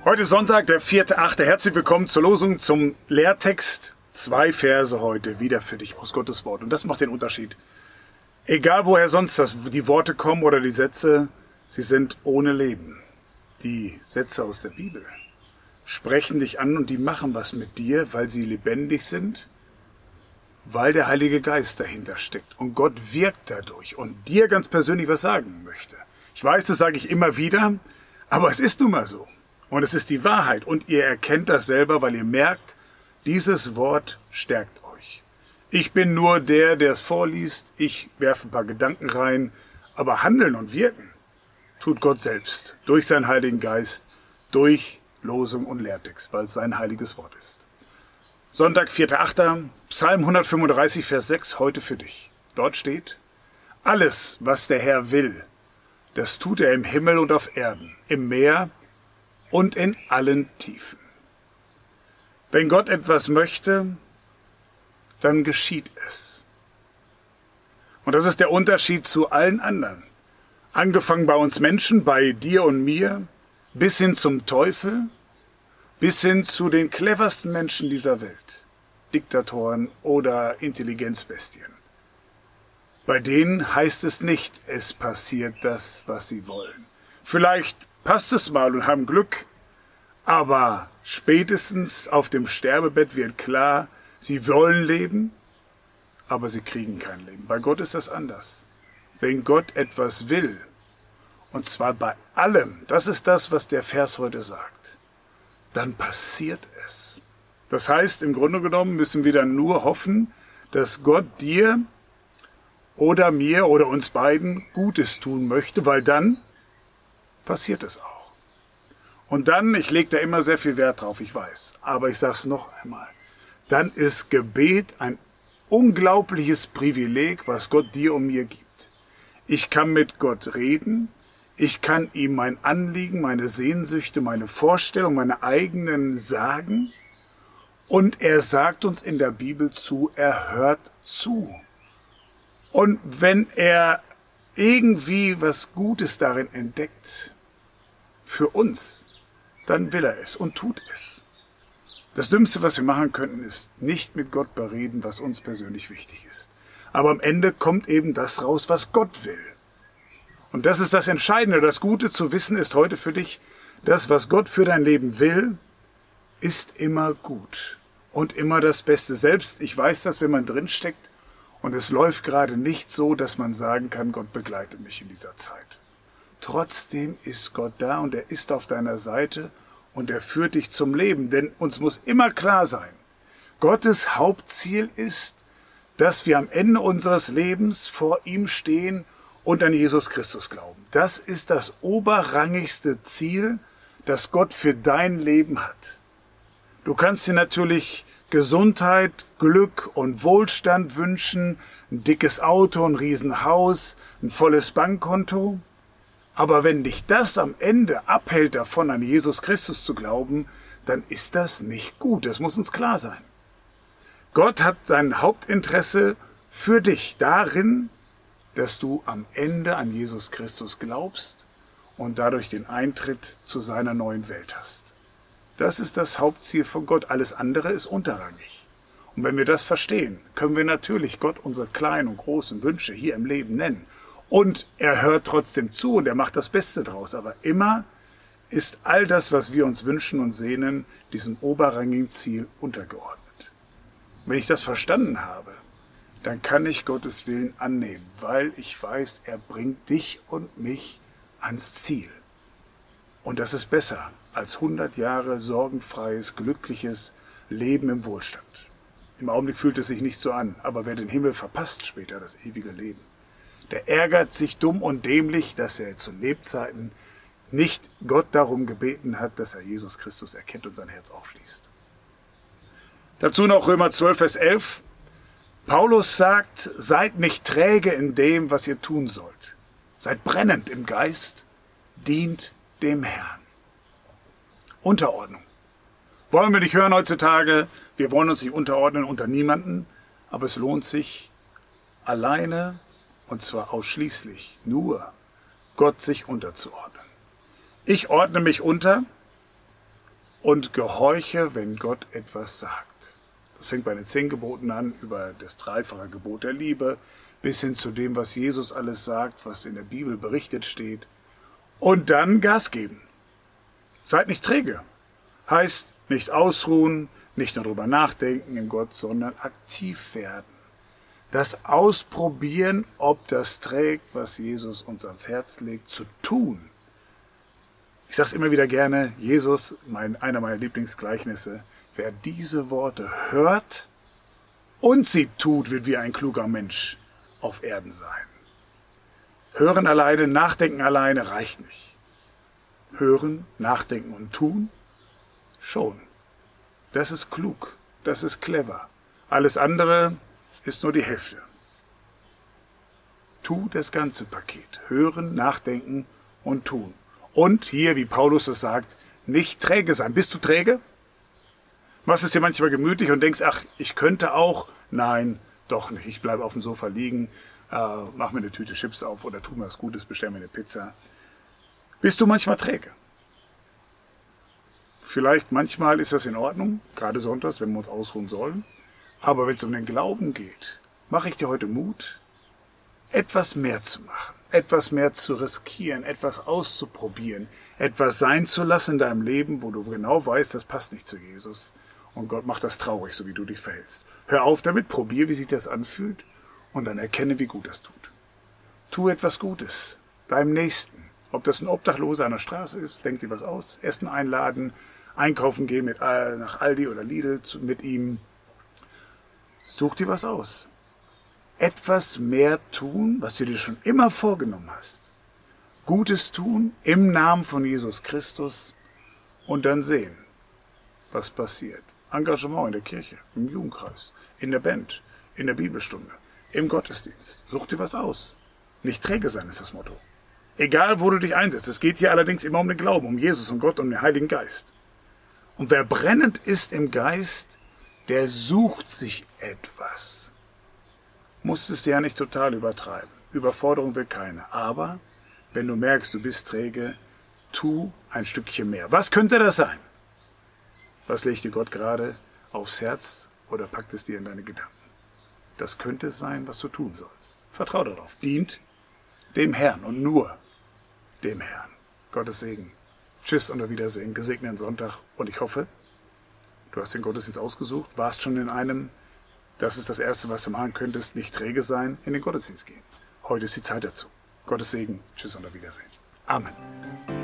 Heute ist Sonntag, der 4.8. Herzlich willkommen zur Losung zum Lehrtext. 2 Verse heute wieder für dich aus Gottes Wort. Und das macht den Unterschied. Egal woher sonst die Worte kommen oder die Sätze, sie sind ohne Leben. Die Sätze aus der Bibel sprechen dich an und die machen was mit dir, weil sie lebendig sind, weil der Heilige Geist dahinter steckt. Und Gott wirkt dadurch und dir ganz persönlich was sagen möchte. Ich weiß, das sage ich immer wieder, aber es ist nun mal so. Und es ist die Wahrheit. Und ihr erkennt das selber, weil ihr merkt, dieses Wort stärkt euch. Ich bin nur der es vorliest. Ich werfe ein paar Gedanken rein. Aber handeln und wirken tut Gott selbst. Durch seinen Heiligen Geist, durch Losung und Lehrtext, weil es sein heiliges Wort ist. Sonntag, 4.8., Psalm 135, Vers 6, heute für dich. Dort steht: Alles, was der Herr will, das tut er im Himmel und auf Erden, im Meer und in allen Tiefen. Wenn Gott etwas möchte, dann geschieht es. Und das ist der Unterschied zu allen anderen. Angefangen bei uns Menschen, bei dir und mir, bis hin zum Teufel, bis hin zu den cleversten Menschen dieser Welt, Diktatoren oder Intelligenzbestien. Bei denen heißt es nicht, es passiert das, was sie wollen. Vielleicht passt es mal und haben Glück, aber spätestens auf dem Sterbebett wird klar, sie wollen leben, aber sie kriegen kein Leben. Bei Gott ist das anders. Wenn Gott etwas will, und zwar bei allem, das ist das, was der Vers heute sagt, dann passiert es. Das heißt, im Grunde genommen müssen wir dann nur hoffen, dass Gott dir oder mir oder uns beiden Gutes tun möchte, weil dann passiert es auch. Und dann, ich lege da immer sehr viel Wert drauf, ich weiß, aber ich sage es noch einmal, dann ist Gebet ein unglaubliches Privileg, was Gott dir und mir gibt. Ich kann mit Gott reden, ich kann ihm mein Anliegen, meine Sehnsüchte, meine Vorstellung, meine eigenen sagen, und er sagt uns in der Bibel zu, er hört zu. Und wenn er irgendwie was Gutes darin entdeckt, für uns, dann will er es und tut es. Das Dümmste, was wir machen könnten, ist nicht mit Gott bereden, was uns persönlich wichtig ist. Aber am Ende kommt eben das raus, was Gott will. Und das ist das Entscheidende. Das Gute zu wissen ist heute für dich, das, was Gott für dein Leben will, ist immer gut und immer das Beste. Selbst, ich weiß das, wenn man drinsteckt und es läuft gerade nicht so, dass man sagen kann, Gott begleitet mich in dieser Zeit. Trotzdem ist Gott da und er ist auf deiner Seite und er führt dich zum Leben. Denn uns muss immer klar sein, Gottes Hauptziel ist, dass wir am Ende unseres Lebens vor ihm stehen und an Jesus Christus glauben. Das ist das oberrangigste Ziel, das Gott für dein Leben hat. Du kannst dir natürlich Gesundheit, Glück und Wohlstand wünschen, ein dickes Auto, ein Riesenhaus, ein volles Bankkonto. Aber wenn dich das am Ende abhält davon, an Jesus Christus zu glauben, dann ist das nicht gut. Das muss uns klar sein. Gott hat sein Hauptinteresse für dich darin, dass du am Ende an Jesus Christus glaubst und dadurch den Eintritt zu seiner neuen Welt hast. Das ist das Hauptziel von Gott. Alles andere ist unterrangig. Und wenn wir das verstehen, können wir natürlich Gott unsere kleinen und großen Wünsche hier im Leben nennen. Und er hört trotzdem zu und er macht das Beste draus. Aber immer ist all das, was wir uns wünschen und sehnen, diesem oberrangigen Ziel untergeordnet. Wenn ich das verstanden habe, dann kann ich Gottes Willen annehmen, weil ich weiß, er bringt dich und mich ans Ziel. Und das ist besser als 100 Jahre sorgenfreies, glückliches Leben im Wohlstand. Im Augenblick fühlt es sich nicht so an, aber wer den Himmel verpasst später, das ewige Leben, der ärgert sich dumm und dämlich, dass er zu Lebzeiten nicht Gott darum gebeten hat, dass er Jesus Christus erkennt und sein Herz aufschließt. Dazu noch Römer 12, Vers 11. Paulus sagt, seid nicht träge in dem, was ihr tun sollt. Seid brennend im Geist, dient dem Herrn. Unterordnung. Wollen wir nicht hören heutzutage, wir wollen uns nicht unterordnen unter niemanden, aber es lohnt sich alleine, und zwar ausschließlich nur, Gott sich unterzuordnen. Ich ordne mich unter und gehorche, wenn Gott etwas sagt. Das fängt bei den 10 Geboten an, über das 3-fache Gebot der Liebe, bis hin zu dem, was Jesus alles sagt, was in der Bibel berichtet steht. Und dann Gas geben. Seid nicht träge. Heißt nicht ausruhen, nicht nur darüber nachdenken in Gott, sondern aktiv werden. Das Ausprobieren, ob das trägt, was Jesus uns ans Herz legt, zu tun. Ich sage es immer wieder gerne, Jesus, einer meiner Lieblingsgleichnisse, wer diese Worte hört und sie tut, wird wie ein kluger Mensch auf Erden sein. Hören alleine, nachdenken alleine reicht nicht. Hören, nachdenken und tun, schon. Das ist klug, das ist clever. Alles andere ist nur die Hälfte. Tu das ganze Paket. Hören, nachdenken und tun. Und hier, wie Paulus es sagt, nicht träge sein. Bist du träge? Machst es dir manchmal gemütlich und denkst, ach, ich könnte auch. Nein, doch nicht. Ich bleibe auf dem Sofa liegen, mach mir eine Tüte Chips auf oder tu mir was Gutes, bestell mir eine Pizza. Bist du manchmal träge? Vielleicht manchmal ist das in Ordnung, gerade sonntags, wenn wir uns ausruhen sollen. Aber wenn es um den Glauben geht, mache ich dir heute Mut, etwas mehr zu machen, etwas mehr zu riskieren, etwas auszuprobieren, etwas sein zu lassen in deinem Leben, wo du genau weißt, das passt nicht zu Jesus. Und Gott macht das traurig, so wie du dich verhältst. Hör auf damit, probier, wie sich das anfühlt und dann erkenne, wie gut das tut. Tu etwas Gutes beim Nächsten. Ob das ein Obdachloser an der Straße ist, denk dir was aus, Essen einladen, einkaufen gehen nach Aldi oder Lidl mit ihm. Such dir was aus. Etwas mehr tun, was du dir schon immer vorgenommen hast. Gutes tun im Namen von Jesus Christus und dann sehen, was passiert. Engagement in der Kirche, im Jugendkreis, in der Band, in der Bibelstunde, im Gottesdienst. Such dir was aus. Nicht träge sein ist das Motto. Egal, wo du dich einsetzt. Es geht hier allerdings immer um den Glauben, um Jesus, um Gott, um den Heiligen Geist. Und wer brennend ist im Geist, der sucht sich etwas. Musst es ja nicht total übertreiben. Überforderung will keine. Aber wenn du merkst, du bist träge, tu ein Stückchen mehr. Was könnte das sein? Was legt dir Gott gerade aufs Herz oder packt es dir in deine Gedanken? Das könnte es sein, was du tun sollst. Vertrau darauf. Dient dem Herrn und nur dem Herrn. Gottes Segen. Tschüss und auf Wiedersehen. Gesegneten Sonntag. Und ich hoffe, du hast den Gottesdienst ausgesucht, warst schon in einem. Das ist das Erste, was du machen könntest. Nicht träge sein, in den Gottesdienst gehen. Heute ist die Zeit dazu. Gottes Segen. Tschüss und auf Wiedersehen. Amen.